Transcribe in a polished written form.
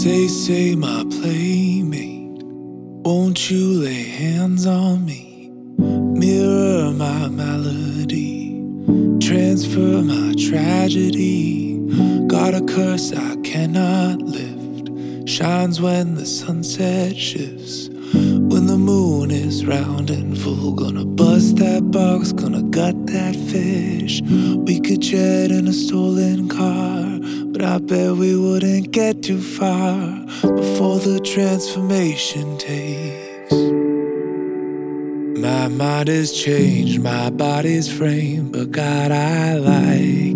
Say, my playmate, won't you lay hands on me? Mirror my melody, transfer my tragedy. Got a curse I cannot lift, shines when the sunset shifts. When the moon is round and full, gonna bust that box, gonna gut that fish. We could jet in a stolen car, but I bet we wouldn't get too far before the transformation takes. My mind has changed, my body's framed, but God, I like